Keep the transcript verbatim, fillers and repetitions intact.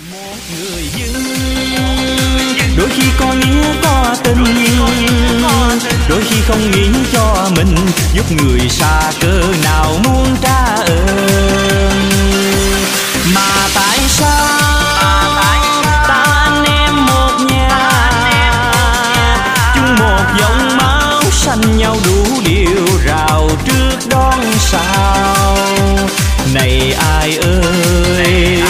Một người dân đôi khi có nghĩa có tình, đôi khi không nghĩ cho mình, giúp người xa cơ nào muốn trả ơn. Mà tại sao ta anh em một nhà, chung một dòng máu xanh nhau đủ điều rào trước đón sao. Này ai ơi,